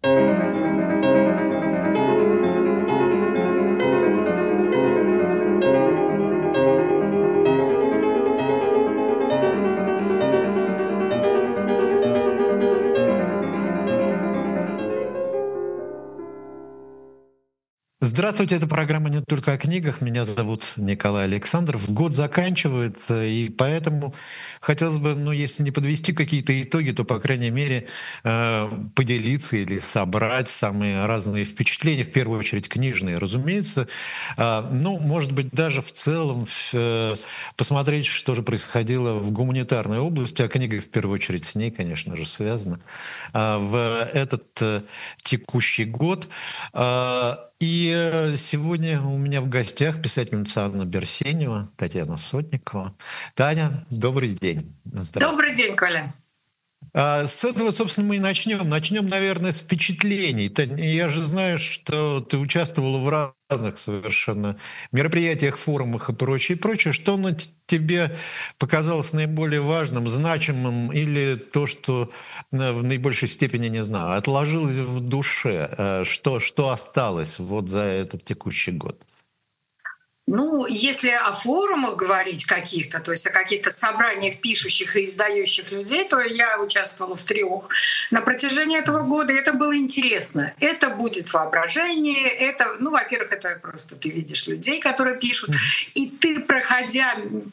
Здравствуйте, это программа «Не только о книгах». Меня зовут Николай Александров. Год заканчивается, и поэтому хотелось бы, ну, если не подвести какие-то итоги, то, по крайней мере, поделиться или собрать самые разные впечатления, в первую очередь книжные, разумеется. Ну, может быть, даже в целом посмотреть, что же происходило в гуманитарной области, а книга, в первую очередь, с ней, конечно же, связана, в этот текущий год. И сегодня у меня в гостях писательница Анна Берсенева, Татьяна Сотникова. Таня, добрый день. Здравствуйте. Добрый день, Коля. С этого, собственно, мы и начнем. Начнем, наверное, с впечатлений. Я же знаю, что ты участвовала в разных совершенно мероприятиях, форумах и прочее, прочее. Что на тебе показалось наиболее важным, значимым, или то, что в наибольшей степени, не знаю, отложилось в душе? Что осталось вот за этот текущий год? Ну, если о форумах говорить каких-то, то есть о каких-то собраниях пишущих и издающих людей, то я участвовала в 3 на протяжении этого года. И это было интересно. Это будет воображение. Это, ну, во-первых, это просто ты видишь людей, которые пишут. И ты, проходя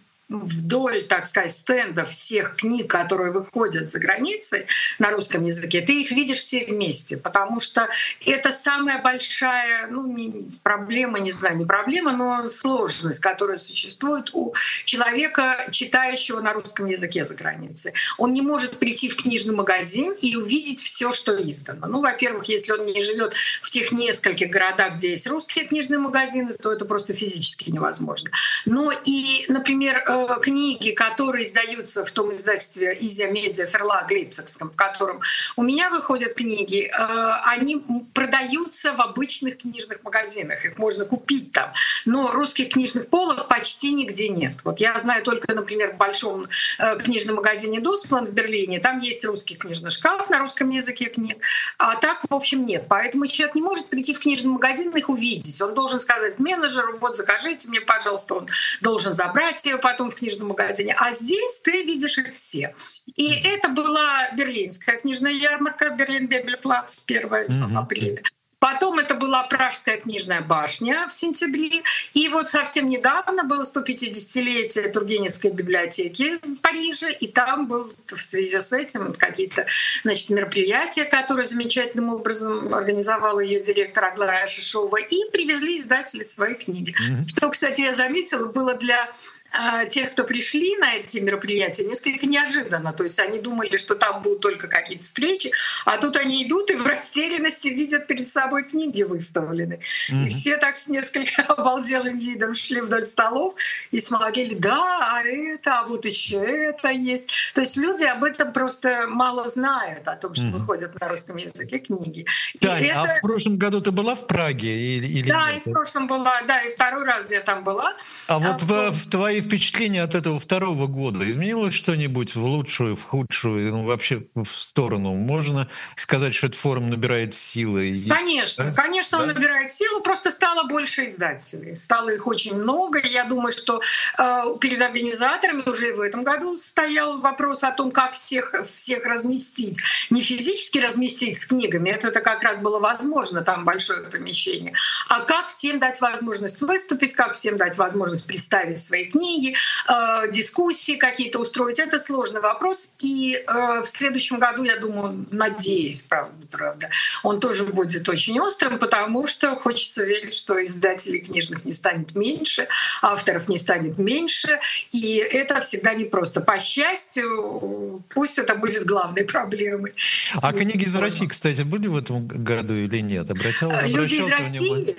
вдоль, так сказать, стендов всех книг, которые выходят за границей на русском языке, ты их видишь все вместе, потому что это самая большая, ну, не проблема, не знаю, не проблема, но сложность, которая существует у человека, читающего на русском языке за границей. Он не может прийти в книжный магазин и увидеть все, что издано. Ну, во-первых, если он не живет в тех нескольких городах, где есть русские книжные магазины, то это просто физически невозможно. Но и, например, книги, которые издаются в том издательстве «Изя Медиа Ферлаг» Лейпцигском, в котором у меня выходят книги, они продаются в обычных книжных магазинах, их можно купить там, но русских книжных полок почти нигде нет. Вот я знаю только, например, в большом книжном магазине «Досплан» в Берлине, там есть русский книжный шкаф на русском языке книг, а так, в общем, нет. Поэтому человек не может прийти в книжный магазин и их увидеть. Он должен сказать менеджеру: вот, закажите мне, пожалуйста, он должен забрать ее потом в книжном магазине. А здесь ты видишь их все. И это была берлинская книжная ярмарка, Берлин-Бебельплац, 1 апреля. Потом это была Пражская книжная башня в сентябре. И вот совсем недавно было 150-летие Тургеневской библиотеки в Париже. И там был в связи с этим какие-то, значит, мероприятия, которые замечательным образом организовала ее директор Аглая Шишова. И привезли издатели свои книги. Что, кстати, я заметила, было для тех, кто пришли на эти мероприятия, несколько неожиданно. То есть они думали, что там будут только какие-то встречи, а тут они идут и в растерянности видят перед собой книги выставлены. И все так с несколько обалделым видом шли вдоль столов и смотрели: да, а вот еще это есть. То есть люди об этом просто мало знают, о том, что выходят на русском языке книги. Тань, а в прошлом году ты была в Праге или да, нет? И в прошлом была, да, и 2-й раз я там была. А вот в твои впечатления от этого 2-го года изменилось что-нибудь в лучшую, в худшую, ну, вообще в сторону? Можно сказать, что этот форум набирает силы? Конечно, да? конечно, Да? он набирает силу, просто стало больше издателей. Стало их очень много. Я думаю, что перед организаторами уже и в этом году стоял вопрос о том, как всех разместить. Не физически разместить с книгами, это как раз было возможно, там большое помещение, а как всем дать возможность выступить, как всем дать возможность представить свои книги, дискуссии какие-то устроить. Это сложный вопрос. И в следующем году, я думаю, надеюсь, правда, он тоже будет очень острым, потому что хочется верить, что издателей книжных не станет меньше, авторов не станет меньше. И это всегда непросто. По счастью, пусть это будет главной проблемой. А книги из России, кстати, были в этом году или нет? Люди из России?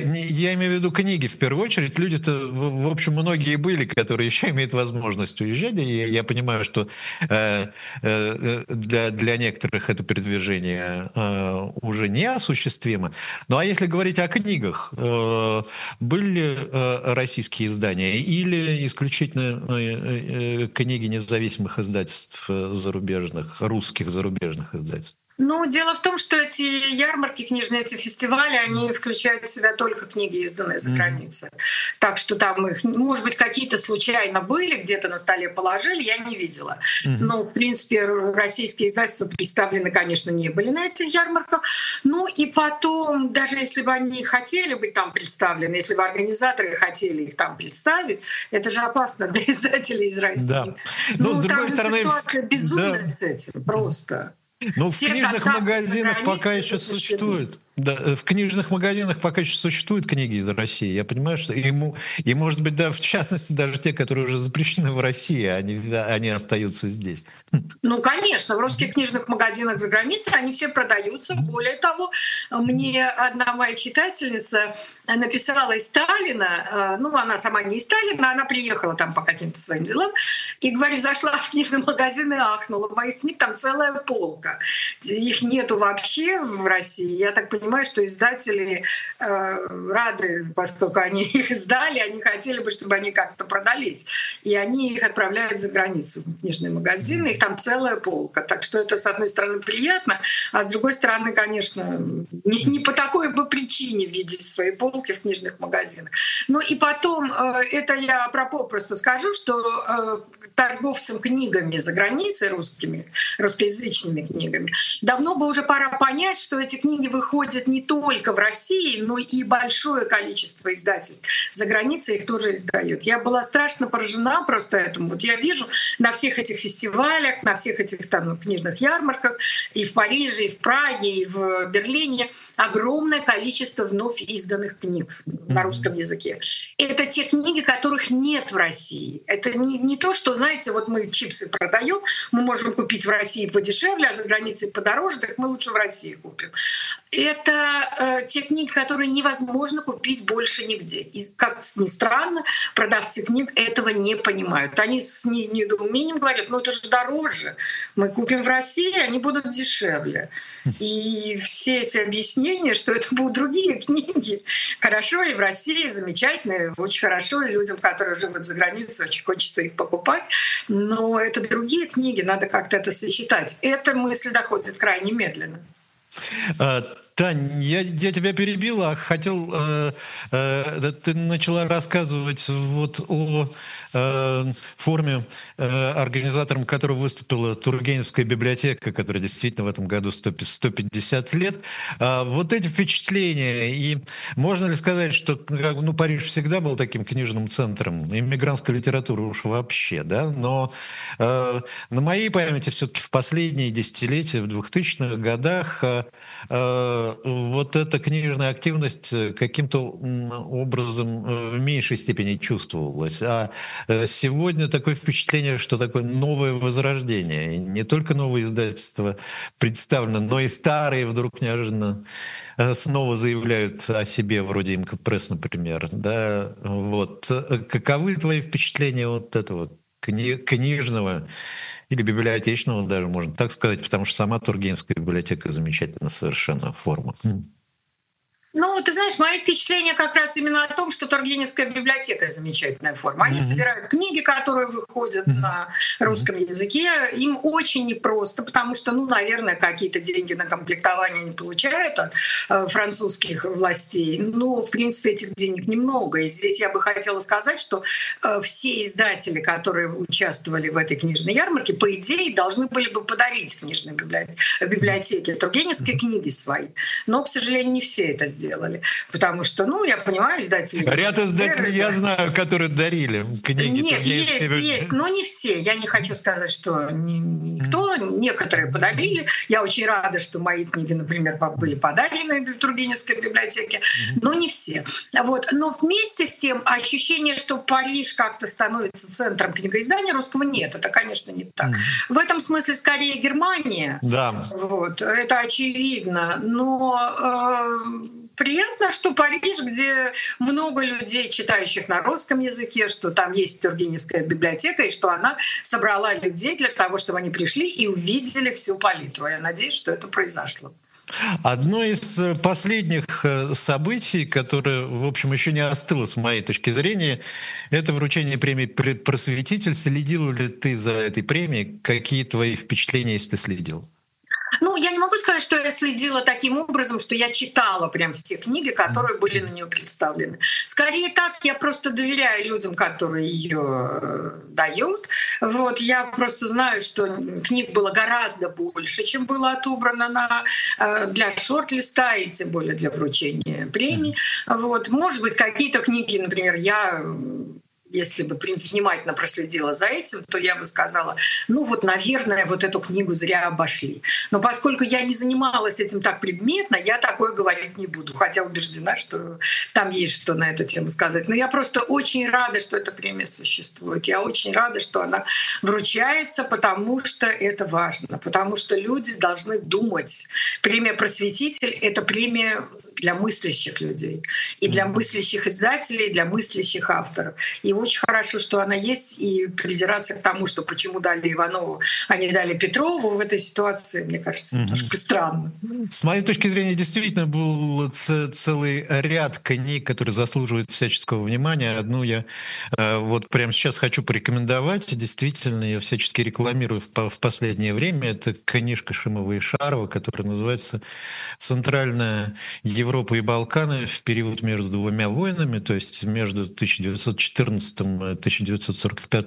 Я имею в виду книги в первую очередь. Люди-то, в общем, многие были, которые еще имеют возможность уезжать. И я понимаю, что для некоторых это передвижение уже неосуществимо. Ну а если говорить о книгах, были российские издания или исключительно книги независимых издательств зарубежных, русских зарубежных издательств? Ну, дело в том, что эти ярмарки книжные, эти фестивали, они включают в себя только книги, изданные за Мгм. границей. Так что там их, может быть, какие-то случайно были, где-то на столе положили, я не видела. Мгм. Но, в принципе, российские издательства представлены, конечно, не были на этих ярмарках. Ну и потом, даже если бы они хотели быть там представлены, если бы организаторы хотели их там представить, это же опасно для издателей из России. Да. Но с Ну, там другой же стороны, ситуация да. безумная с этим просто. Ну, в Все книжных контакты за магазинах пока границей еще запрещены. существует. Да, в книжных магазинах пока еще существуют книги из России. Я понимаю, что и может быть, да, в частности, даже те, которые уже запрещены в России, они остаются здесь. Ну, конечно, в русских Мгм. книжных магазинах за границей они все продаются. Более того, мне одна моя читательница написала из Сталина, ну, она сама не из Сталина, она приехала там по каким-то своим делам, и, говорит, зашла в книжный магазин и ахнула. Моих книг там целая полка. Их нету вообще в России. Я так понимаю, что издатели рады, поскольку они их издали, они хотели бы, чтобы они как-то продались. И они их отправляют за границу в книжные магазины. Их там целая полка. Так что это, с одной стороны, приятно, а с другой стороны, конечно, не по такой бы причине видеть свои полки в книжных магазинах. Ну и потом, это я про просто скажу, что торговцам книгами за границей, русскоязычными книгами, давно бы уже пора понять, что эти книги выходят не только в России, но и большое количество издательств за границей их тоже издают. Я была страшно поражена просто этому. Вот я вижу на всех этих фестивалях, на всех этих там книжных ярмарках и в Париже, и в Праге, и в Берлине огромное количество вновь изданных книг на русском Мгм. языке. Это те книги, которых нет в России. Это не то, что, знаете, вот мы чипсы продаем, мы можем купить в России подешевле, а за границей подороже, так мы лучше в России купим. Это те книги, которые невозможно купить больше нигде. И, как ни странно, продавцы книг этого не понимают. Они с недоумением говорят, ну это же дороже, мы купим в России, они будут дешевле. И все эти объяснения, что это будут другие книги, хорошо, и в России замечательно, очень хорошо, и людям, которые живут за границей, очень хочется их покупать, но это другие книги, надо как-то это сочетать. Эта мысль доходит крайне медленно. А, Тань, я тебя перебил, а хотел, ты начала рассказывать вот о форуме, организатором которого выступила Тургеневская библиотека, которая действительно в этом году 150 лет. Вот эти впечатления, и можно ли сказать, что ну, Париж всегда был таким книжным центром, иммигрантской литературы уж вообще, да, но на моей памяти все-таки в последние десятилетия, в 2000-х годах, вот эта книжная активность каким-то образом в меньшей степени чувствовалась. А сегодня такое впечатление, что такое новое возрождение. И не только новые издательства представлены, но и старые вдруг неожиданно снова заявляют о себе, вроде МК Пресс, например. Да? Вот. Каковы твои впечатления вот этого книжного или библиотечного даже, можно так сказать, потому что сама Тургеневская библиотека замечательно совершенно форма. Ну, ты знаешь, мои впечатления как раз именно о том, что Тургеневская библиотека — замечательная форма. Они Мгм. собирают книги, которые выходят Мгм. на Мгм. русском языке. Им очень непросто, потому что, ну, наверное, какие-то деньги на комплектование они получают от французских властей. Но, в принципе, этих денег немного. И здесь я бы хотела сказать, что все издатели, которые участвовали в этой книжной ярмарке, по идее, должны были бы подарить книжной библиотеке Тургеневские книги свои. Но, к сожалению, не все это сделали. Потому что, ну, я понимаю, издатели... Ряд издателей я знаю, которые дарили книги Нет, Тургеневской есть, библиотеки. но не все. Я не хочу сказать, что никто, некоторые подарили. Я очень рада, что мои книги, например, были подарены Тургеневской библиотеке, но не все. Вот. Но вместе с тем ощущение, что Париж как-то становится центром книгоиздания русского, нет, это, конечно, не так. В этом смысле скорее Германия, Да. вот, это очевидно, но приятно, что Париж, где много людей, читающих на русском языке, что там есть Тургеневская библиотека, и что она собрала людей для того, чтобы они пришли и увидели всю палитру. Я надеюсь, что это произошло. Одно из последних событий, которое, в общем, еще не остыло с моей точки зрения, это вручение премии «Просветитель». Следил ли ты за этой премией? Какие твои впечатления, если ты следил? Ну, я не могу сказать, что я следила таким образом, что я читала прям все книги, которые были на нее представлены. Скорее так, я просто доверяю людям, которые ее дают. Вот, я просто знаю, что книг было гораздо больше, чем было отобрано для шорт-листа и тем более для вручения премий. Вот. Может быть, какие-то книги, например, если бы внимательно проследила за этим, то я бы сказала, ну вот, наверное, вот эту книгу зря обошли. Но поскольку я не занималась этим так предметно, я такое говорить не буду, хотя убеждена, что там есть что на эту тему сказать. Но я просто очень рада, что эта премия существует. Я очень рада, что она вручается, потому что это важно, потому что люди должны думать. Премия «Просветитель» — это премия для мыслящих людей, и для мыслящих издателей, и для мыслящих авторов. И очень хорошо, что она есть, и придираться к тому, что почему дали Иванову, а не дали Петрову в этой ситуации, мне кажется, немножко странно. С моей точки зрения, действительно был целый ряд книг, которые заслуживают всяческого внимания. Одну я вот прямо сейчас хочу порекомендовать. Действительно, я всячески рекламирую в последнее время. Это книжка Шимова и Шарова, которая называется «Центральная Европа и Балканы в период между двумя войнами», то есть между 1914 и 1945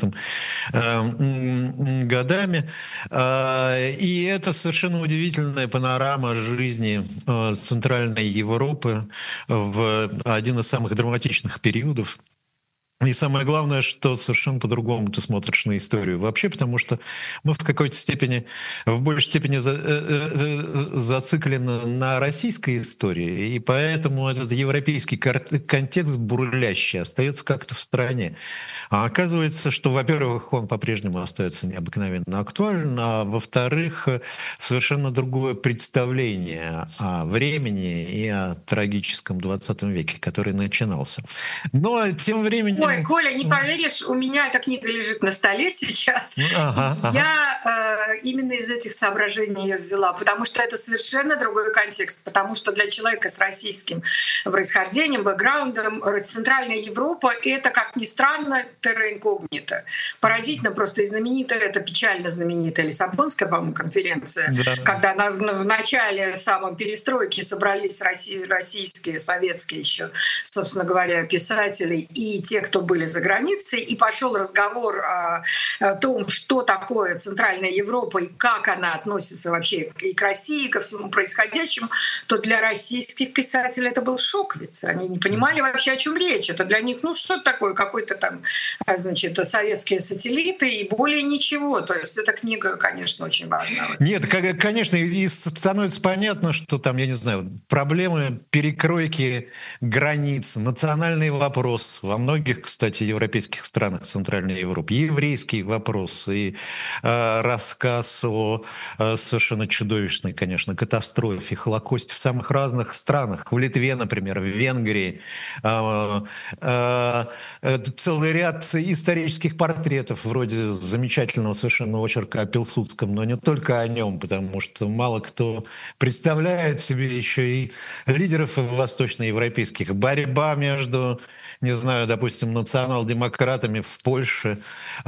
годами. И это совершенно удивительная панорама жизни Центральной Европы в один из самых драматичных периодов. И самое главное, что совершенно по-другому ты смотришь на историю вообще, потому что мы в какой-то степени, в большей степени зациклены на российской истории, и поэтому этот европейский контекст бурлящий остается как-то в стороне. А оказывается, что, во-первых, он по-прежнему остается необыкновенно актуален, а во-вторых, совершенно другое представление о времени и о трагическом 20 веке, который начинался. Но тем временем... Ой, Коля, не поверишь, у меня эта книга лежит на столе сейчас. Я именно из этих соображений ее взяла, потому что это совершенно другой контекст, потому что для человека с российским происхождением, бэкграундом, Центральная Европа — это, как ни странно, терра инкогнита. Поразительно просто и знаменитая, это печально знаменитая Лиссабонская, по-моему, конференция, когда в начале самой перестройки собрались российские, советские еще, собственно говоря, писатели и те, кто были за границей, и пошел разговор о том, что такое Центральная Европа и как она относится вообще и к России, и ко всему происходящему, то для российских писателей это был шок, ведь они не понимали вообще, о чем речь. Это для них, ну что такое, какой-то там, значит, советские сателлиты и более ничего. То есть эта книга, конечно, очень важна. Нет, конечно, и становится понятно, что там, я не знаю, проблемы перекройки границ, национальный вопрос во многих, кстати, европейских странах Центральной Европы, еврейский вопрос и рассказ о совершенно чудовищной, конечно, катастрофе, Холокосте в самых разных странах. В Литве, например, в Венгрии. Целый ряд исторических портретов, вроде замечательного совершенно очерка о Пилсудском, но не только о нем, потому что мало кто представляет себе еще и лидеров восточноевропейских. Борьба между, не знаю, допустим, национал-демократами в Польше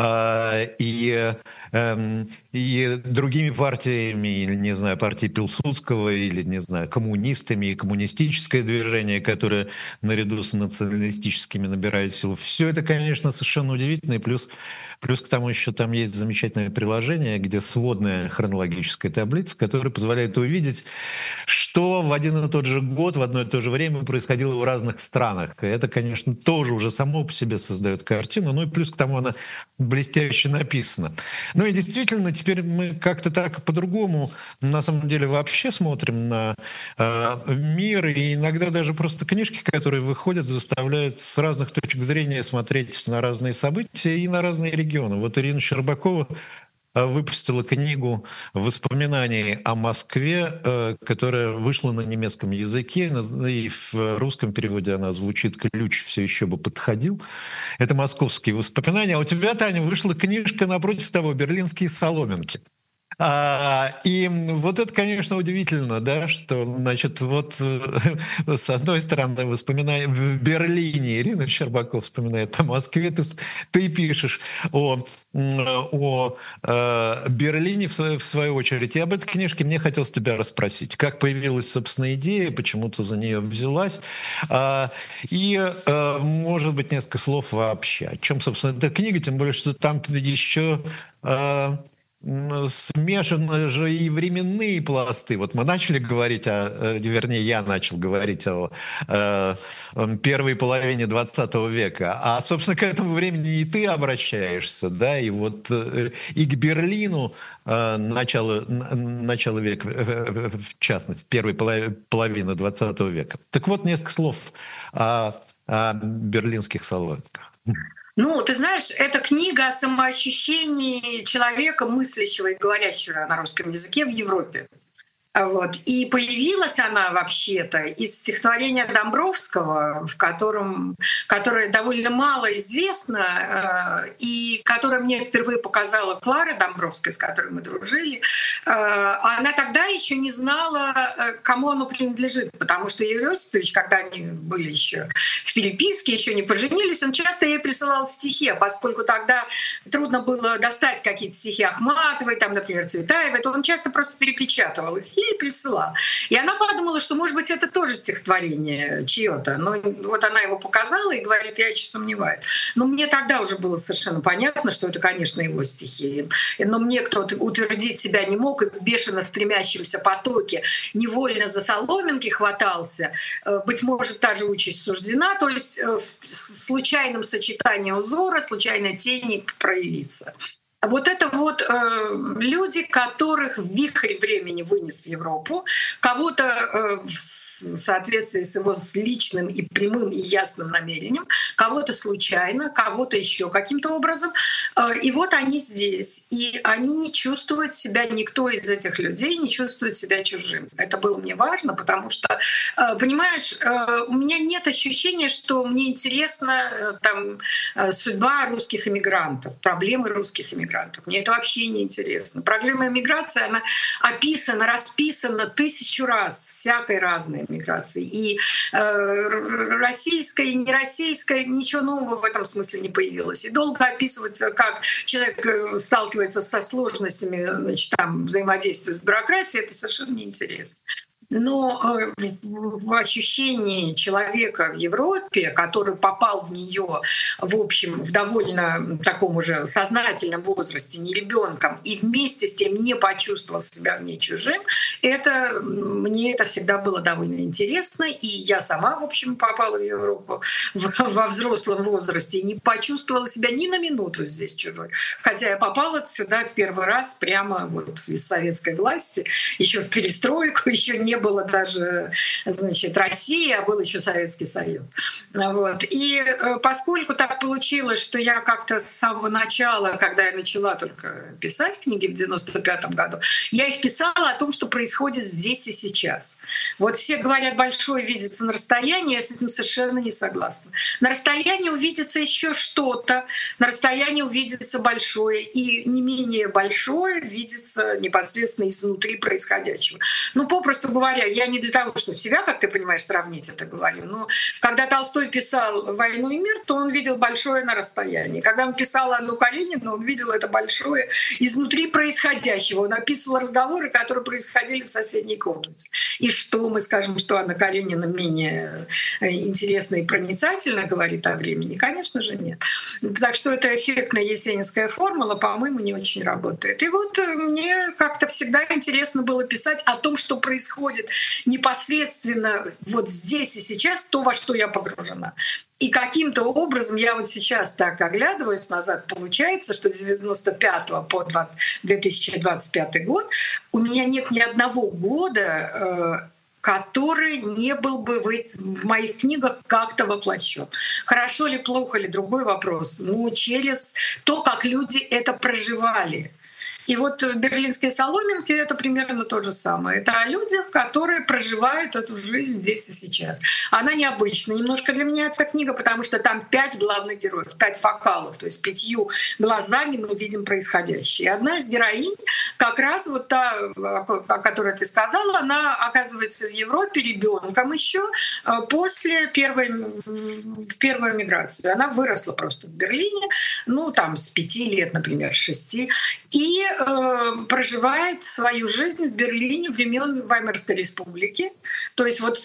и другими партиями, или, не знаю, партией Пилсудского, или, не знаю, коммунистами и коммунистическое движение, которое наряду с националистическими набирает силу. Все это, конечно, совершенно удивительно. И плюс к тому еще там есть замечательное приложение, где сводная хронологическая таблица, которая позволяет увидеть, что в один и тот же год, в одно и то же время происходило в разных странах. И это, конечно, тоже уже само по себе создает картину. Ну и плюс к тому она блестяще написана. Ну и действительно, теперь мы как-то так по-другому, на самом деле, вообще смотрим на мир, и иногда даже просто книжки, которые выходят, заставляют с разных точек зрения смотреть на разные события и на разные регионы. Вот Ирина Щербакова выпустила книгу воспоминаний о Москве, которая вышла на немецком языке, и в русском переводе она звучит «Ключ все еще бы подходил». Это московские воспоминания. А у тебя, Таня, вышла книжка напротив того «Берлинские соломинки». И вот это, конечно, удивительно, да, что, значит, вот с одной стороны, воспоминая в Берлине, Ирина Щербакова вспоминает о Москве, ты пишешь о Берлине в свою очередь. И об этой книжке мне хотелось тебя расспросить. Как появилась, собственно, идея, почему ты за нее взялась? Может быть, несколько слов вообще. О чем, собственно, эта книга, тем более, что там еще смешаны же и временные пласты. Вот мы начали говорить вернее, я начал говорить о первой половине 20 века, а, собственно, к этому времени и ты обращаешься, да, и вот и к Берлину начало века, в частности, первой половины 20 века. Так вот, несколько слов о берлинских салонках. Ну, ты знаешь, это книга о самоощущении человека, мыслящего и говорящего на русском языке в Европе. Вот. И появилась она вообще-то из стихотворения Домбровского, которое довольно мало известно, и которое мне впервые показала Клара Домбровская, с которой мы дружили. Она тогда еще не знала, кому оно принадлежит, потому что Юрий Осипович, когда они были еще в переписке, еще не поженились, он часто ей присылал стихи, а поскольку тогда трудно было достать какие-то стихи Ахматовой, там, например, Цветаевой, то он часто просто перепечатывал их ей присылала. И она подумала, что, может быть, это тоже стихотворение чье-то. Но вот она его показала и говорит, я еще сомневаюсь. Но мне тогда уже было совершенно понятно, что это, конечно, его стихи. Но мне кто-то утвердить себя не мог, и в бешено стремящемся потоке невольно за соломинки хватался. Быть может, та же участь суждена, то есть в случайном сочетании узора, случайной тени проявиться. Вот это вот люди, которых вихрь времени вынес в Европу, кого-то в соответствии с его личным и прямым и ясным намерением, кого-то случайно, кого-то еще каким-то образом. И вот они здесь. И они не чувствуют себя, никто из этих людей не чувствует себя чужим. Это было мне важно, потому что, понимаешь, у меня нет ощущения, что мне интересна там судьба русских эмигрантов, проблемы русских эмигрантов. Мне это вообще не интересно. Проблема эмиграции, она описана, расписана 1000 раз, всякой разной эмиграции. И российская, и нероссийская, ничего нового в этом смысле не появилось. И долго описывать, как человек сталкивается со сложностями, значит, там, взаимодействия с бюрократией, это совершенно неинтересно. Но в ощущении человека в Европе, который попал в нее, в общем, в довольно таком уже сознательном возрасте, не ребенком, и вместе с тем не почувствовал себя в ней чужим, мне это всегда было довольно интересно. И я сама, в общем, попала в Европу во взрослом возрасте и не почувствовала себя ни на минуту здесь чужой. Хотя я попала сюда в первый раз прямо вот из советской власти, еще в перестройку, еще не было даже, значит, России, а был еще Советский Союз. Вот. И поскольку так получилось, что я как-то с самого начала, когда я начала только писать книги в 95-м году, я их писала о том, что происходит здесь и сейчас. Вот все говорят, большое видится на расстоянии, я с этим совершенно не согласна. На расстоянии увидится еще что-то, на расстоянии увидится большое, и не менее большое видится непосредственно изнутри происходящего. Ну, попросту говоря, я не для того, чтобы себя, как ты понимаешь, сравнить это говорю, но когда Толстой писал «Войну и мир», то он видел большое на расстоянии. Когда он писал Анну Каренину, он видел это большое изнутри происходящего. Он описывал разговоры, которые происходили в соседней комнате. И что мы скажем, что Анна Каренина менее интересно и проницательно говорит о времени? Конечно же, нет. Так что эта эффектная есенинская формула, по-моему, не очень работает. И вот мне как-то всегда интересно было писать о том, что происходит непосредственно вот здесь и сейчас, то, во что я погружена. И каким-то образом я вот сейчас так оглядываюсь назад, получается, что с 95 по 2025 год у меня нет ни одного года, который не был бы в моих книгах как-то воплощен. Хорошо ли, плохо ли, другой вопрос. Но через то, как люди это проживали. И вот «Берлинские соломинки» — это примерно то же самое. Это о людях, которые проживают эту жизнь здесь и сейчас. Она необычная немножко для меня, эта книга, потому что там 5 главных героев, 5 фокалов, то есть 5 глазами мы видим происходящее. И одна из героинь, как раз вот та, о которой ты сказала, она оказывается в Европе ребенком еще после первой миграции. Она выросла просто в Берлине, ну там с 5 лет, например, 6, и проживает свою жизнь в Берлине времен Веймарской республики. То есть вот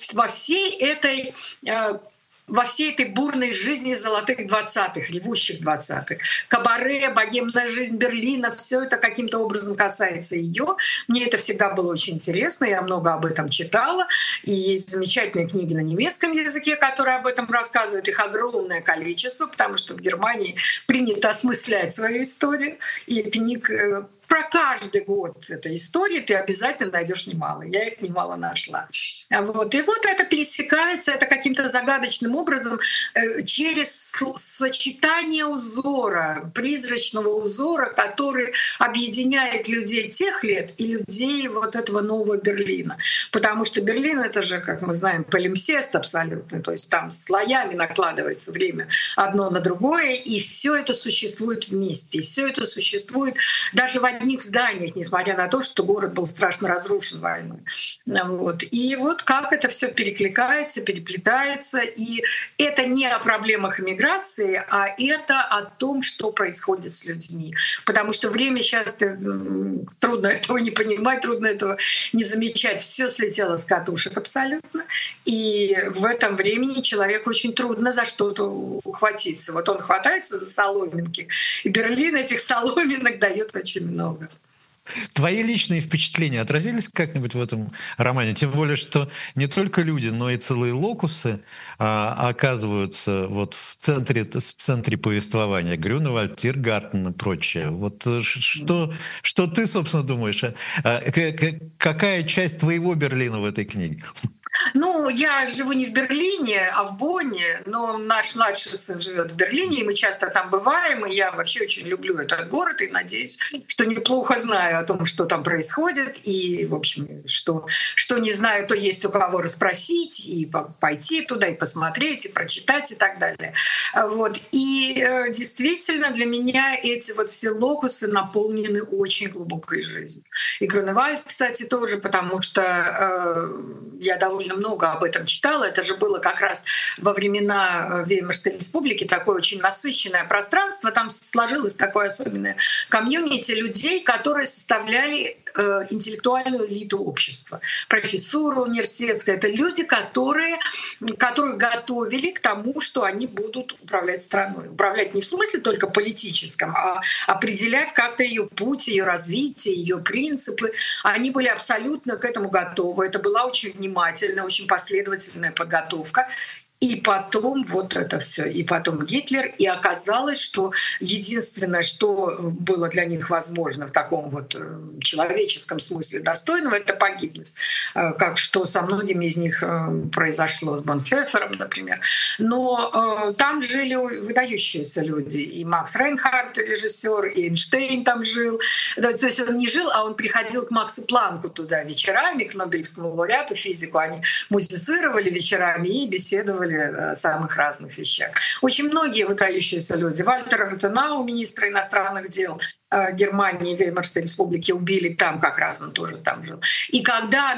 во всей этой бурной жизни золотых 20-х, ревущих 20-х. Кабаре, богемная жизнь Берлина, все это каким-то образом касается ее. Мне это всегда было очень интересно, я много об этом читала. И есть замечательные книги на немецком языке, которые об этом рассказывают. Их огромное количество, потому что в Германии принято осмыслять свою историю. И книг про каждый год этой истории ты обязательно найдешь немало. Я их немало нашла. Вот. И вот это пересекается, это каким-то загадочным образом через сочетание узора, призрачного узора, который объединяет людей тех лет и людей вот этого нового Берлина. Потому что Берлин — это же, как мы знаем, палимсест абсолютно. То есть там слоями накладывается время одно на другое, и все это существует вместе. И все это существует даже в одних зданиях, несмотря на то, что город был страшно разрушен войной. Вот. И вот как это все перекликается, переплетается. И это не о проблемах иммиграции, а это о том, что происходит с людьми. Потому что время сейчас трудно этого не понимать, трудно этого не замечать. Все слетело с катушек абсолютно. И в этом времени человеку очень трудно за что-то ухватиться. Вот он хватается за соломинки, и Берлин этих соломинок дает очень много. Твои личные впечатления отразились как-нибудь в этом романе? Тем более, что не только люди, но и целые локусы оказываются вот в центре повествования. Грюневальд, Тиргартен и прочее. Вот что ты, собственно, думаешь? Какая часть твоего Берлина в этой книге? Ну, я живу не в Берлине, а в Бонне, но наш младший сын живет в Берлине, и мы часто там бываем, и я вообще очень люблю этот город, и надеюсь, что неплохо знаю о том, что там происходит, и, в общем, что не знаю, то есть у кого расспросить, и пойти туда, и посмотреть, и прочитать, и так далее. Вот. И действительно для меня эти вот все локусы наполнены очень глубокой жизнью. И Грюневальд, кстати, тоже, потому что я довольно много об этом читала. Это же было как раз во времена Веймарской республики такое очень насыщенное пространство. Там сложилось такое особенное комьюнити людей, которые составляли интеллектуальную элиту общества. Профессура университетская — это люди, которых готовили к тому, что они будут управлять страной. Управлять не в смысле только политическом, а определять как-то ее путь, ее развитие, ее принципы. Они были абсолютно к этому готовы. Это была очень внимательная, очень последовательная подготовка. И потом вот это все, и потом Гитлер, и оказалось, что единственное, что было для них возможно в таком вот человеческом смысле достойного, это погибнуть, как что со многими из них произошло, с Бонхёфером, например. Но там жили выдающиеся люди, и Макс Рейнхард, режиссер, и Эйнштейн там жил. То есть он не жил, а он приходил к Максу Планку туда вечерами, к Нобелевскому лауреату, физику. Они музицировали вечерами и беседовали о самых разных вещах. Очень многие выдающиеся люди. Вальтер Ротенау, министра иностранных дел Германии, Веймарской республики, убили там, как раз он тоже там жил. И когда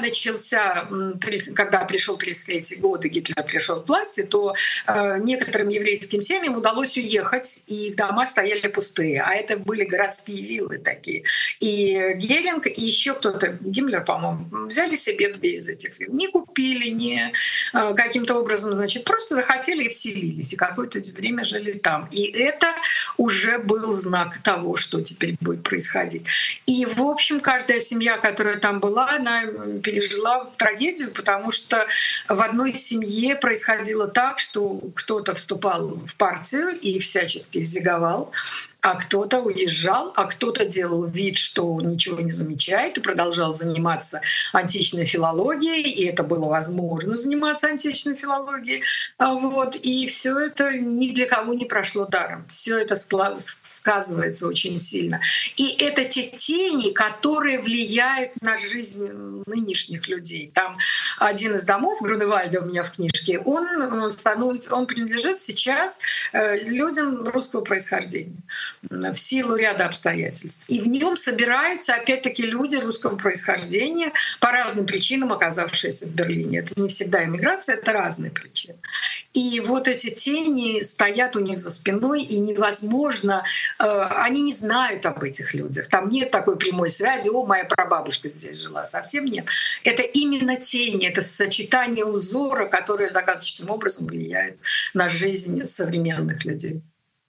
пришел 33-й год, и Гитлер пришел к власти, то некоторым еврейским семьям удалось уехать, и их дома стояли пустые. А это были городские виллы такие. И Геринг, и еще кто-то, Гиммлер, по-моему, взяли себе 2 из этих вилл. Не купили, не каким-то образом, значит, просто захотели и вселились. И какое-то время жили там. И это уже был знак того, что теперь будет происходить. И, в общем, каждая семья, которая там была, она пережила трагедию, потому что в одной семье происходило так, что кто-то вступал в партию и всячески зиговал, а кто-то уезжал, а кто-то делал вид, что ничего не замечает и продолжал заниматься античной филологией, и это было возможно заниматься античной филологией. Вот. И все это ни для кого не прошло даром. Все это сказывается очень сильно. И это те тени, которые влияют на жизнь нынешних людей. Там один из домов Груневальда у меня в книжке, он принадлежит сейчас людям русского происхождения в силу ряда обстоятельств. И в нем собираются, опять-таки, люди русского происхождения по разным причинам, оказавшиеся в Берлине. Это не всегда иммиграция, это разные причины. И вот эти тени стоят у них за спиной, и невозможно, они не знают об этих людях. Там нет такой прямой связи, о, моя прабабушка здесь жила, совсем нет. Это именно тени, это сочетание узора, которое загадочным образом влияет на жизнь современных людей.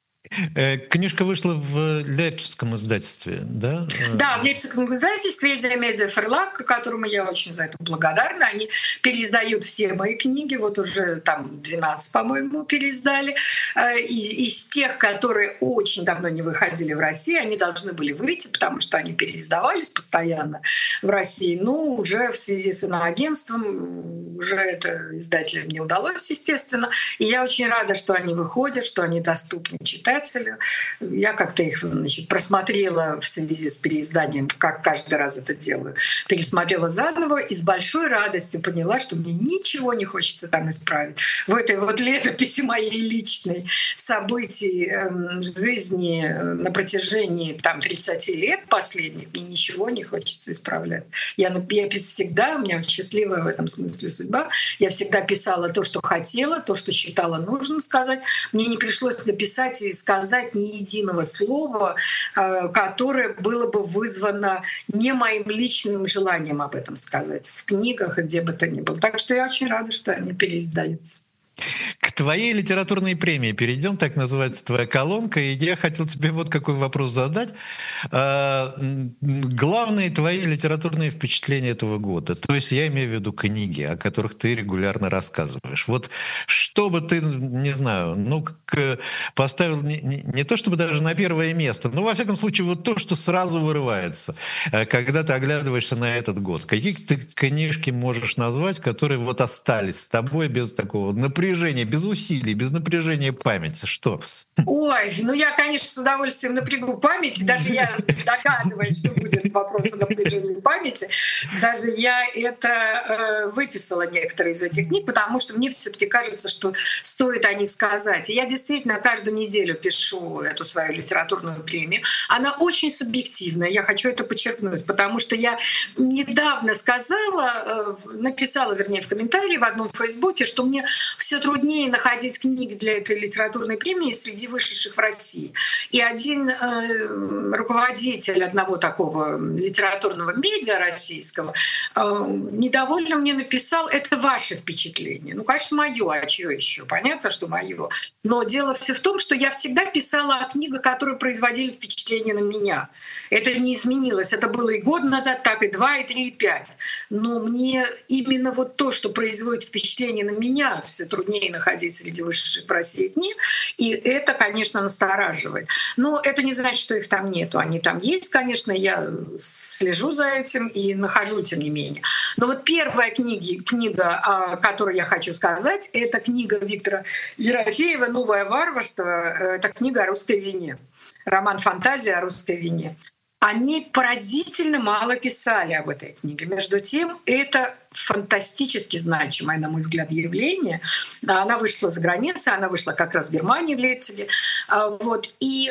Книжка вышла в лейпцигском издательстве, да? Да, в лейпцигском издательстве «Эзия Медиа Ферлаг», которому я очень за это благодарна. Они переиздают все мои книги, вот уже там 12, по-моему, переиздали. Из тех, которые очень давно не выходили в России, они должны были выйти, потому что они переиздавались постоянно в России. Ну, уже в связи с иноагентством, уже это издателям не удалось, естественно. И я очень рада, что они выходят, что они доступны читателю. Я как-то их, значит, просмотрела в связи с переизданием, как каждый раз это делаю, пересмотрела заново и с большой радостью поняла, что мне ничего не хочется там исправить. В этой вот летописи моей личной событий жизни на протяжении там 30 лет последних мне ничего не хочется исправлять. Я всегда, у меня счастливая в этом смысле судьба, я всегда писала то, что хотела, то, что считала нужным сказать. Мне не пришлось написать и сказать ни единого слова, которое было бы вызвано не моим личным желанием об этом сказать в книгах и где бы то ни было. Так что я очень рада, что они переиздаются. К твоей литературной премии перейдем, так называется твоя колонка. И я хотел тебе вот какой вопрос задать. Главные твои литературные впечатления этого года, то есть я имею в виду книги, о которых ты регулярно рассказываешь. Вот что бы ты, не знаю, поставил не то чтобы даже на первое место, но во всяком случае вот то, что сразу вырывается, когда ты оглядываешься на этот год. Какие ты книжки можешь назвать, которые вот остались с тобой без такого напряжения, без усилий, без напряжения памяти? Что? Ой, я, конечно, с удовольствием напрягу память. Даже я догадываюсь, что будет вопрос о напряжении памяти. Даже я это выписала некоторые из этих книг, потому что мне все-таки кажется, что стоит о них сказать. И я действительно каждую неделю пишу эту свою литературную премию. Она очень субъективная, я хочу это подчеркнуть, потому что я недавно написала, вернее, в комментарии в одном фейсбуке, что мне все труднее находить книги для этой литературной премии среди вышедших в России. И один руководитель одного такого литературного медиа российского недовольно мне написал: это ваше впечатление. Ну, конечно, мое, а чье еще? Понятно, что мое. Но дело все в том, что я всегда писала о книгах, которые производили впечатление на меня. Это не изменилось. Это было и год назад так, и 2, и 3, и 5. Но мне именно вот то, что производит впечатление на меня, все труднее находить среди вышедших в России книг. И это, конечно, настораживает. Но это не значит, что их там нету. Они там есть, конечно, я слежу за этим и нахожу, тем не менее. Но вот первая книга, о которой я хочу сказать, это книга Виктора Ерофеева «Новое варварство». Это книга о русской вине. Роман «Фантазия о русской вине». Они поразительно мало писали об этой книге. Между тем, это фантастически значимое, на мой взгляд, явление. Она вышла за границей, она вышла как раз в Германии, в Лейпциге. Вот. И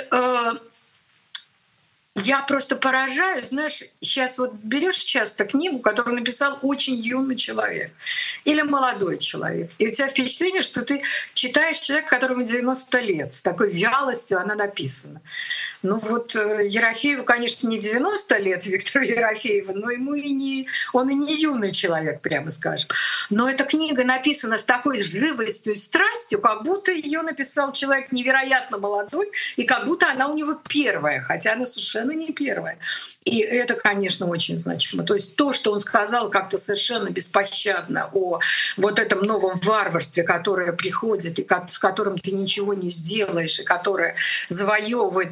я просто поражаюсь, знаешь, сейчас вот берешь часто книгу, которую написал очень юный человек или молодой человек, и у тебя впечатление, что ты читаешь человека, которому 90 лет, с такой вялостью она написана. Ну вот Ерофееву, конечно, не 90 лет, Виктору Ерофееву, но он и не юный человек, прямо скажем. Но эта книга написана с такой живостью и страстью, как будто ее написал человек невероятно молодой, и как будто она у него первая, хотя она совершенно не первая. И это, конечно, очень значимо. То есть то, что он сказал как-то совершенно беспощадно о вот этом новом варварстве, которое приходит, и с которым ты ничего не сделаешь, и которое завоевывает просто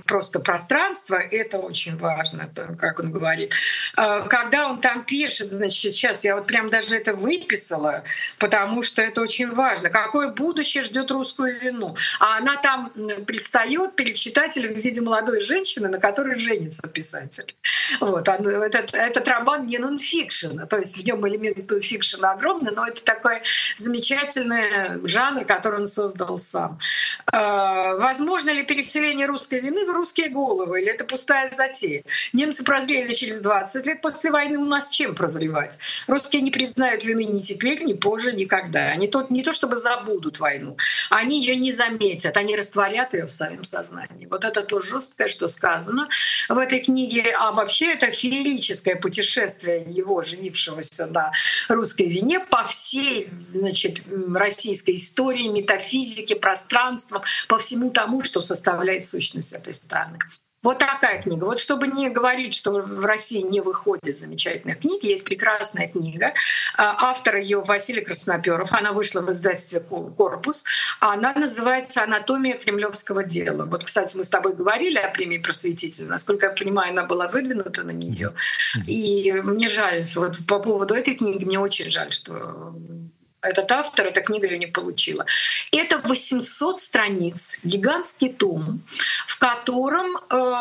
пространство, это очень важно, как он говорит. Когда он там пишет, значит, сейчас я вот прям даже это выписала, потому что это очень важно. Какое будущее ждет русскую вину? А она там предстает перед читателем в виде молодой женщины, на которой женится писатель. Вот. Этот роман не нонфикшн, то есть в нем элемент фикшена огромный, но это такой замечательный жанр, который он создал сам. Возможно ли переселение русской вины в русские головы, или это пустая затея? Немцы прозрели через 20 лет после войны, у нас чем прозревать? Русские не признают вины ни теперь, ни позже, никогда. Они не то чтобы забудут войну, они ее не заметят, они растворят ее в своем сознании. Вот это то жесткое, что сказано в этой книге. А вообще это феерическое путешествие его, женившегося на русской вине, по всей, значит, российской истории, метафизике, пространствам, по всему тому, что составляет сущность этой страны. Вот такая книга. Вот чтобы не говорить, что в России не выходит замечательных книг, есть прекрасная книга. Автор ее Василий Красноперов. Она вышла в издательстве «Корпус». Она называется «Анатомия кремлевского дела». Вот, кстати, мы с тобой говорили о премии «Просветитель». Насколько я понимаю, она была выдвинута на нее. И мне жаль, вот по поводу этой книги, мне очень жаль, что этот автор, эта книга ее не получила. Это 800 страниц, гигантский том, в котором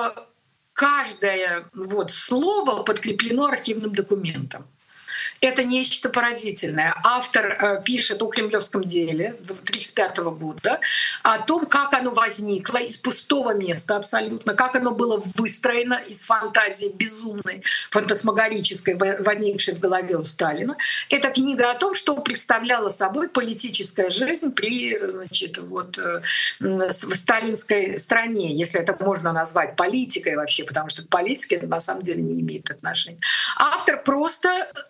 каждое вот слово подкреплено архивным документом. Это нечто поразительное. Автор пишет о кремлевском деле 1935 года, о том, как оно возникло из пустого места абсолютно, как оно было выстроено из фантазии безумной, фантасмагорической, возникшей в голове у Сталина. Это книга о том, что представляла собой политическая жизнь при, значит, вот, в сталинской стране, если это можно назвать политикой вообще, потому что к политике это на самом деле не имеет отношения. Автор просто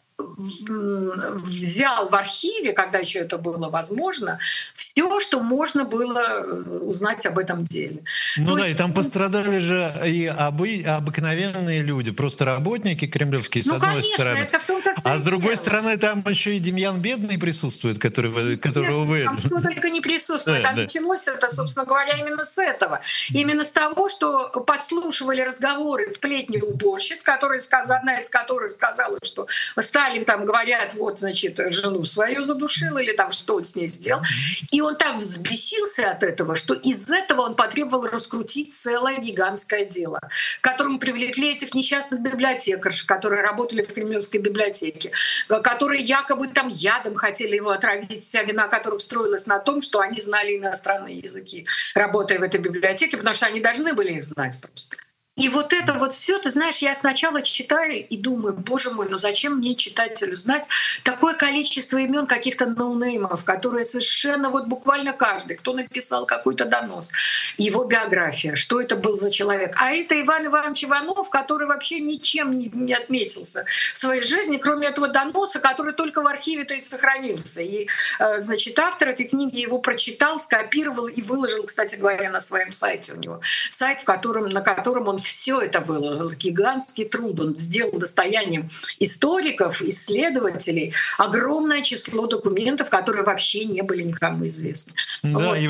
взял в архиве, когда еще это было возможно, все, что можно было узнать об этом деле. Ну то да, есть, и там пострадали же и обыкновенные люди, просто работники кремлевские, с одной конечно, стороны. Это в том-то а с другой стороны, там еще и Демьян Бедный присутствует, которого вы... Там кто только не присутствует. Там началось это, собственно говоря, именно с этого. Именно с того, что подслушивали разговоры сплетни уборщиц, одна из которых сказала, что Сталин там, говорят, вот, значит, жену свою задушил или там что он с ней сделал. И он так взбесился от этого, что из этого он потребовал раскрутить целое гигантское дело, к которому привлекли этих несчастных библиотекарш, которые работали в Кремлевской библиотеке, которые якобы там ядом хотели его отравить, вся вина которых строилась на том, что они знали иностранные языки, работая в этой библиотеке, потому что они должны были их знать просто. И вот это вот все, ты знаешь, я сначала читаю и думаю, боже мой, ну зачем мне, читателю, знать такое количество имен каких-то ноунеймов, которые совершенно вот буквально каждый, кто написал какой-то донос, его биография, что это был за человек. А это Иван Иванович Иванов, который вообще ничем не отметился в своей жизни, кроме этого доноса, который только в архиве-то и сохранился. И, значит, автор этой книги его прочитал, скопировал и выложил, кстати говоря, на своем сайте у него. Сайт, на котором он все это выложил, гигантский труд. Он сделал достоянием историков, исследователей огромное число документов, которые вообще не были никому известны. Да, вот. и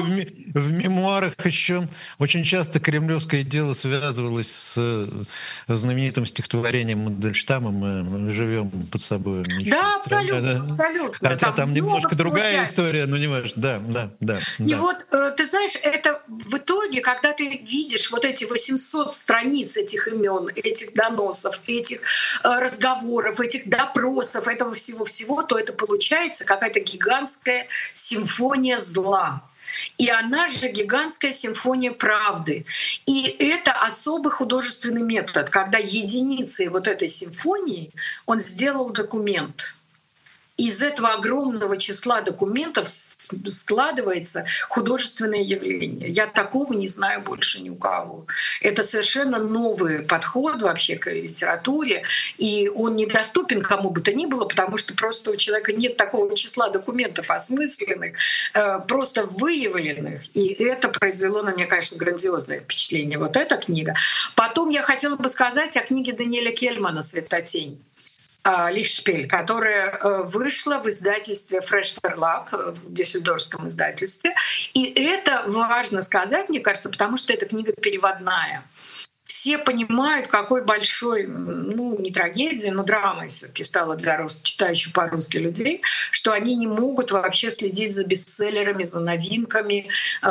в мемуарах еще очень часто кремлевское дело связывалось с знаменитым стихотворением Мандельштама «Мы живем под собой». Да, абсолютно, абсолютно. Хотя там немножко другая история, но не важно. Да. И вот, ты знаешь, это в итоге, когда ты видишь вот эти 800 страниц этих имен, этих доносов, этих разговоров, этих допросов, этого всего-всего, то это получается какая-то гигантская симфония зла. И она же гигантская симфония правды. И это особый художественный метод, когда единицей вот этой симфонии он сделал документ. Из этого огромного числа документов складывается художественное явление. Я такого не знаю больше ни у кого. Это совершенно новый подход вообще к литературе, и он недоступен кому бы то ни было, потому что просто у человека нет такого числа документов осмысленных, просто выявленных. И это произвело на меня, конечно, грандиозное впечатление. Вот эта книга. Потом я хотела бы сказать о книге Даниэля Кельмана «Светотень». Лихшпиль, которая вышла в издательстве Fresh Verlag, в дюссельдорфском издательстве. И это важно сказать, мне кажется, потому что эта книга переводная. Все понимают, какой большой, ну, не трагедией, но драмой все-таки стало для читающих по-русски людей, что они не могут вообще следить за бестселлерами, за новинками,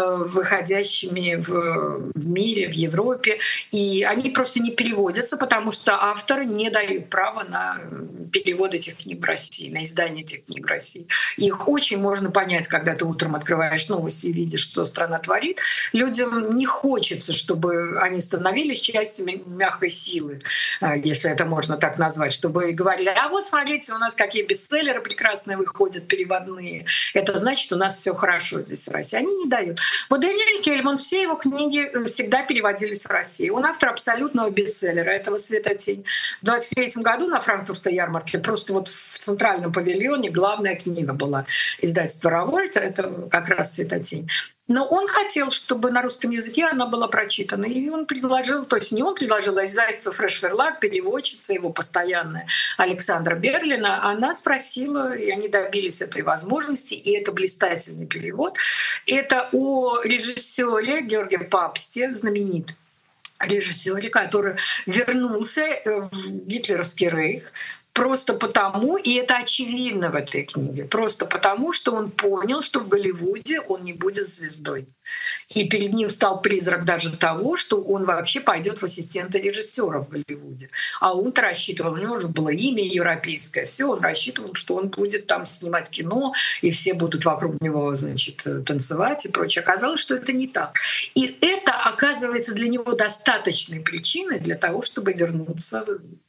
выходящими в мире, в Европе. И они просто не переводятся, потому что авторы не дают права на перевод этих книг в России, на издание этих книг в России. Их очень можно понять, когда ты утром открываешь новости и видишь, что страна творит. Людям не хочется, чтобы они становились частью мягкой силы, если это можно так назвать, чтобы говорили: а вот смотрите, у нас какие бестселлеры прекрасные выходят, переводные. Это значит, у нас все хорошо здесь в России. Они не дают. Вот Дэниэль Кельман, все его книги всегда переводились в России. Он автор абсолютного бестселлера этого «Светотень». В 23 году на Франкфуртской ярмарке просто вот в центральном павильоне главная книга была издательства «Равольт». Это как раз «Светотень». Но он хотел, чтобы на русском языке она была прочитана. И он предложил, то есть не он предложил, а издательство Fresh Verlag, переводчица его постоянная Александра Берлина, она спросила, и они добились этой возможности, и это блистательный перевод. Это о режиссере Георгии Папсте, знаменитый режиссере, который вернулся в гитлеровский рейх, просто потому, и это очевидно в этой книге, просто потому, что он понял, что в Голливуде он не будет звездой. И перед ним стал призрак даже того, что он вообще пойдет в ассистента режиссера в Голливуде. А он-то рассчитывал, у него уже было имя европейское, все, он рассчитывал, что он будет там снимать кино, и все будут вокруг него, значит, танцевать и прочее. Оказалось, что это не так. И это оказывается для него достаточной причиной для того, чтобы вернуться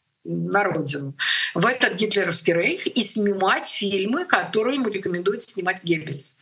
на родину, в этот гитлеровский рейх, и снимать фильмы, которые ему рекомендует снимать Геббельс.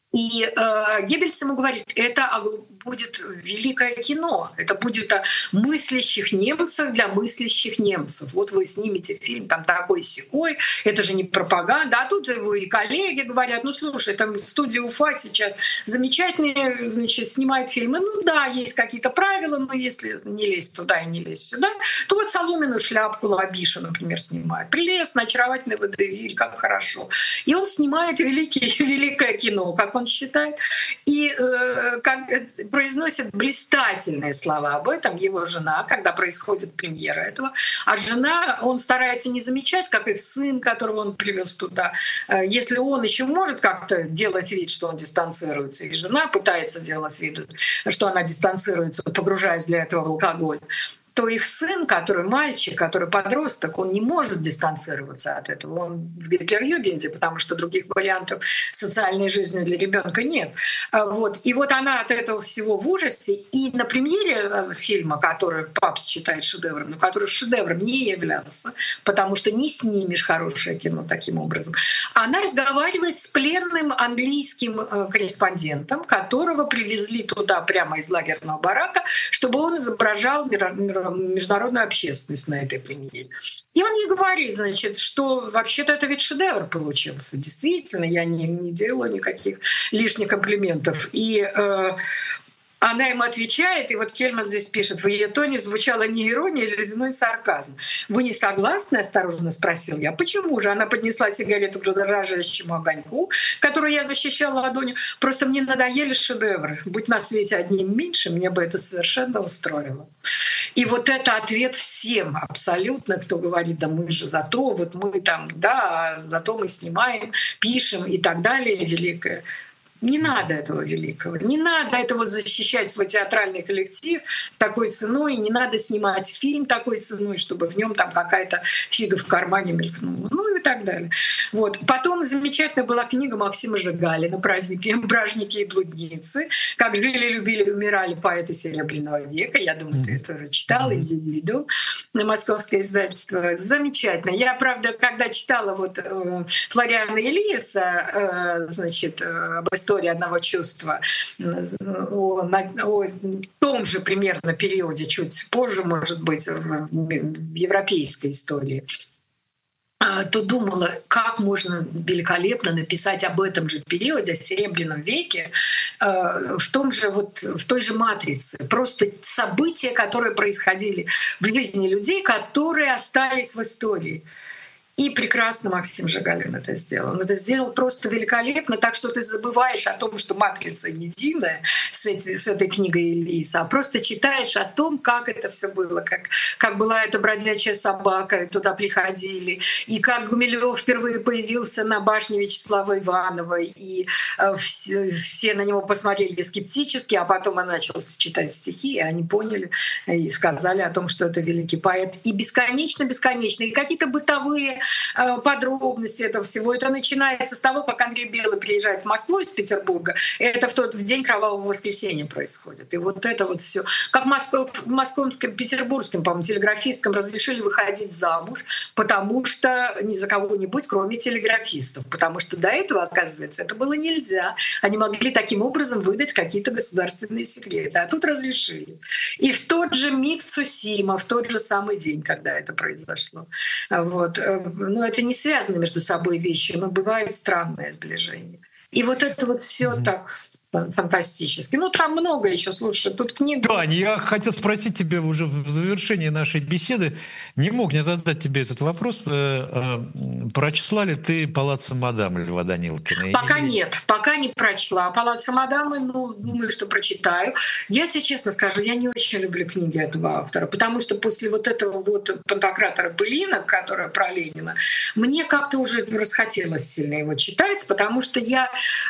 И Геббельс ему говорит: это будет великое кино, это будет о мыслящих немцах для мыслящих немцев. Вот вы снимете фильм там такой-сякой, это же не пропаганда. А тут же его и коллеги говорят: ну слушай, там студия Уфа сейчас замечательные, значит, снимает фильмы. Ну да, есть какие-то правила, но если не лезть туда и не лезть сюда, то вот «Соломенную шляпку» Лабиша, например, снимает. Прелестно, очаровательный водевиль, как хорошо. И он снимает великое кино, как он считает, и произносит блистательные слова об этом его жена, когда происходит премьера этого. А жена, он старается не замечать, как их сын, которого он привез туда. Если он еще может как-то делать вид, что он дистанцируется, и жена пытается делать вид, что она дистанцируется, погружаясь для этого в алкоголь, то их сын, который мальчик, который подросток, он не может дистанцироваться от этого. Он в Гитлер-Югенде, потому что других вариантов социальной жизни для ребенка нет. Вот. И вот она от этого всего в ужасе. И на премьере фильма, который Папст считает шедевром, но который шедевром не являлся, потому что не снимешь хорошее кино таким образом, она разговаривает с пленным английским корреспондентом, которого привезли туда прямо из лагерного барака, чтобы он изображал международную общественность на этой премьере. И он ей говорит, значит, что вообще-то это ведь шедевр получился. Действительно, я не делаю никаких лишних комплиментов. И она ему отвечает, и вот Кельман здесь пишет: в ее тоне звучала не ирония, а ледяной сарказм. «Вы не согласны?» — осторожно спросил я. «Почему же?» Она поднесла сигарету к дрожащему огоньку, которую я защищала ладонью. «Просто мне надоели шедевры. Будь на свете одним меньше, мне бы это совершенно устроило». И вот это ответ всем абсолютно, кто говорит: да мы же зато, вот мы там, да, зато мы снимаем, пишем и так далее, великое. Не надо этого великого, не надо это вот защищать свой театральный коллектив такой ценой, не надо снимать фильм такой ценой, чтобы в нем там какая-то фига в кармане мелькнула, ну и так далее. Вот. Потом замечательная была книга Максима Жигалина «Бражники и блудницы», как жили, любили, умирали поэты Серебряного века. Я думаю, ты это уже читала, «Индивидуум», на московское издательство. Замечательно. Я, правда, когда читала вот Флориана Ильяса, значит, об истории одного чувства, о том же примерно периоде, чуть позже, может быть, в европейской истории, то думала, как можно великолепно написать об этом же периоде, о Серебряном веке, в той же матрице. Просто события, которые происходили в жизни людей, которые остались в истории. И прекрасно Максим Жигалин это сделал. Он это сделал просто великолепно, так что ты забываешь о том, что «Матрица» единая с этой книгой Элиса, а просто читаешь о том, как это все было, как была эта бродячая собака, и туда приходили, и как Гумилёв впервые появился на башне Вячеслава Иванова, и все на него посмотрели скептически, а потом он начал читать стихи, и они поняли и сказали о том, что это великий поэт. И бесконечно, и какие-то бытовые подробности этого всего. Это начинается с того, как Андрей Белый приезжает в Москву из Петербурга. Это в день Кровавого воскресенья происходит. И вот это вот все. Как в московском, петербургском, по-моему, телеграфистском разрешили выходить замуж, потому что не за кого-нибудь, кроме телеграфистов. Потому что до этого, оказывается, это было нельзя. Они могли таким образом выдать какие-то государственные секреты. А тут разрешили. И в тот же миг Цусима, в тот же самый день, когда это произошло. Вот. Но это не связаны между собой вещи, но бывает странное сближение. И вот это вот все так фантастически. Ну, там много еще, слушай, тут книга. Тань, я хотел спросить тебя уже в завершении нашей беседы. Не мог не задать тебе этот вопрос. Прочла ли ты «Палаццо Мадам» Льва Данилкина? Пока нет, пока не прочла. «Палаццо Мадамы», ну, думаю, что прочитаю. Я тебе честно скажу, я не очень люблю книги этого автора, потому что после вот этого вот «Пантократора Былина», которая про Ленина, мне как-то уже расхотелось сильно его читать, потому что я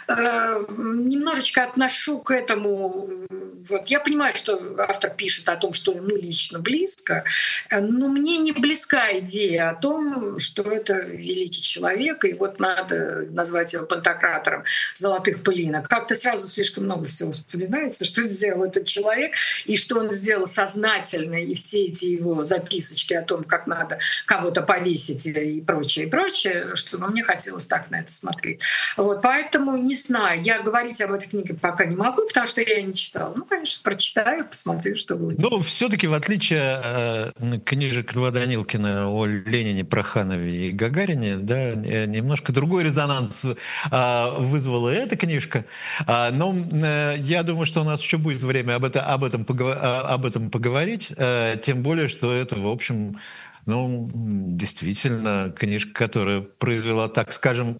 немножечко отношу к этому. Вот я понимаю, что автор пишет о том, что ему лично близко, но мне не близка идея о том, что это великий человек, и вот надо назвать его пантократором золотых пылинок. Как-то сразу слишком много всего вспоминается, что сделал этот человек, и что он сделал сознательно, и все эти его записочки о том, как надо кого-то повесить и прочее, чтобы мне хотелось так на это смотреть. Вот, поэтому не знаю, я говорить об этой книге пока не могу, потому что я ее не читала. Ну, конечно, прочитаю, посмотрю, что будет. Но все-таки, в отличие книжек Льва Данилкина о Ленине, Проханове и Гагарине, да, немножко другой резонанс вызвала эта книжка. Но я думаю, что у нас еще будет время об этом поговорить, тем более, что это, в общем, ну, действительно, книжка, которая произвела, так скажем,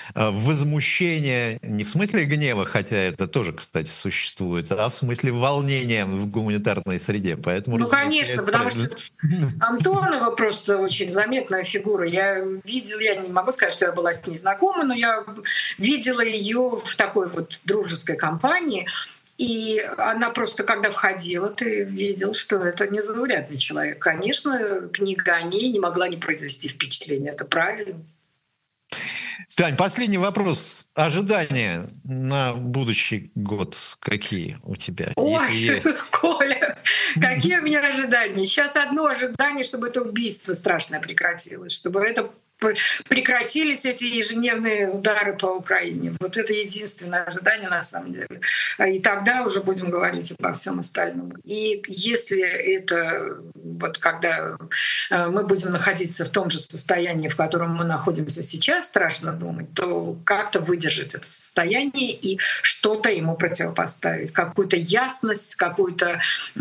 возмущение, не в смысле гнева, хотя это тоже, кстати, существует, а в смысле волнения в гуманитарной среде. Поэтому, ну, конечно, потому что Антонова просто очень заметная фигура. Я видела, я не могу сказать, что я была с ней знакома, но я видела ее в такой вот дружеской компании. И она просто, когда входила, ты видел, что это незаурядный человек. Конечно, книга о ней не могла не произвести впечатление. Это правильно. Тань, последний вопрос. Ожидания на будущий год какие у тебя? Ой, Коля, какие у меня ожидания? Сейчас одно ожидание, чтобы это убийство страшное прекратилось, чтобы это прекратились эти ежедневные удары по Украине. Вот это единственное ожидание на самом деле. И тогда уже будем говорить обо всем остальном. И если это вот когда мы будем находиться в том же состоянии, в котором мы находимся сейчас, страшно думать, то как-то выдержать это состояние и что-то ему противопоставить. Какую-то ясность, какую-то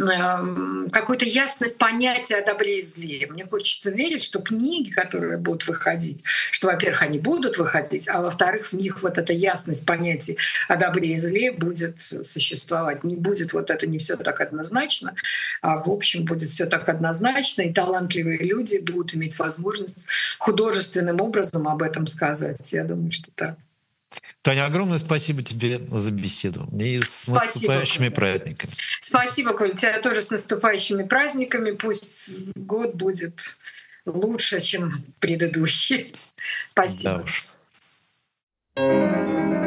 ясность понятия о добре и зле. Мне хочется верить, что книги, которые будут выходить, что, во-первых, они будут выходить, а во-вторых, в них вот эта ясность понятий о добре и зле будет существовать. Не будет вот это не все так однозначно, а в общем будет все так однозначно, и талантливые люди будут иметь возможность художественным образом об этом сказать. Я думаю, что так. Таня, огромное спасибо тебе за беседу. И с наступающими праздниками. Спасибо, Коль. Тебя тоже с наступающими праздниками. Пусть год будет лучше, чем предыдущий. Спасибо. Да уж.